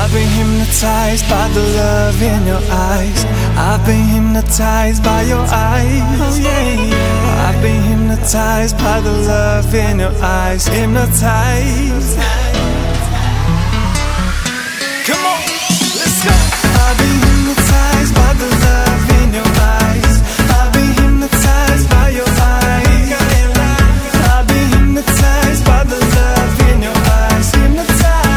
I've been hypnotized by the love in your eyes. I've been hypnotized by your eyes. Oh, yeah. I've been hypnotized by the love in your eyes. Hypnotized. Come on, let's go. I've been hypnotized by the love in your eyes. I've been hypnotized by your eyes. I've been hypnotized by the love in your eyes. Hypnotized.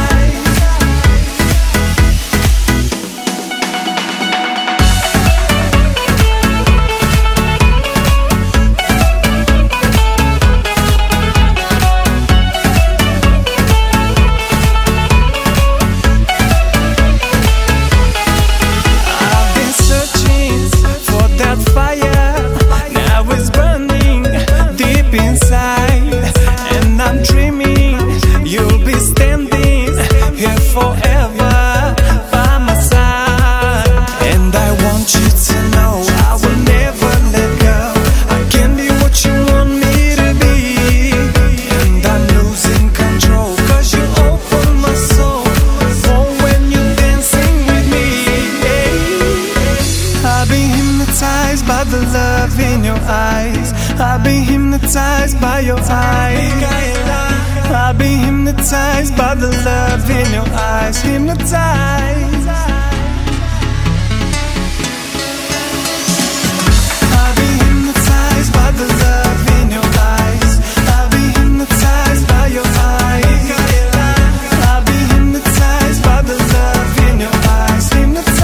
By the love in your eyes, I've been hypnotized by your eyes. I've been hypnotized by the love in your eyes. Hypnotized. I've been hypnotized by the love in your eyes. I've been hypnotized by your eyes. I've been hypnotized by the love in your eyes. Hypnotized.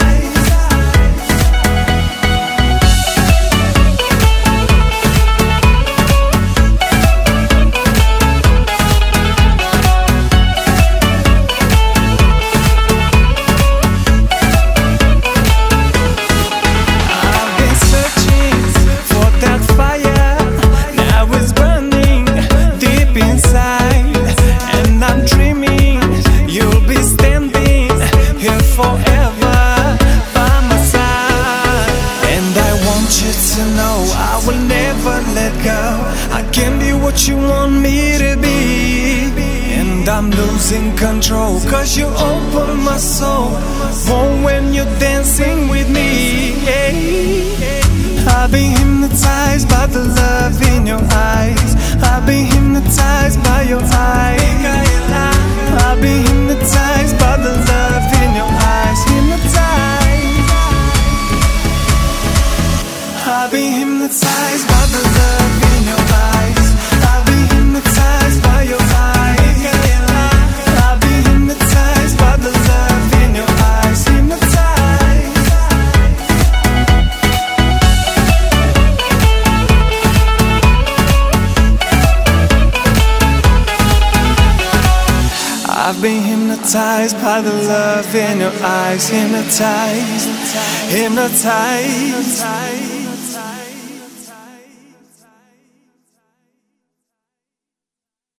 I can be what you want me to be, and I'm losing control, cause you open my soul. Oh, when you're dancing with me, yeah. I've been hypnotized by the love in your eyes. I've been hypnotized by your eyes. I've been hypnotized by the love in your eyes. Hypnotized. I've been hypnotized by the love in your eyes. I've been hypnotized by your eyes. I've been hypnotized by the love in your eyes. Hypnotized. I've been hypnotized by the love in your eyes. Hypnotized. Hypnotized.